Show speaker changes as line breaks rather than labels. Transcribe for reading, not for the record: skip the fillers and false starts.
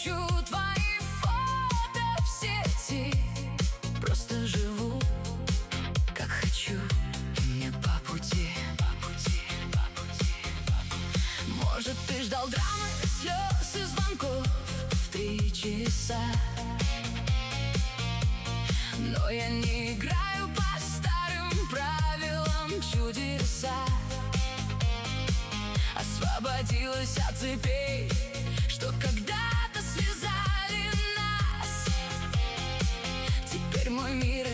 ищу твои фото в сети. Просто живу, как хочу, и мне по пути. Может, ты ждал драмы, слез и звонков в 3 часа, но я не играю по старым правилам чудеса. Освободилась от цепей, что когда-то связали нас. Теперь мой мир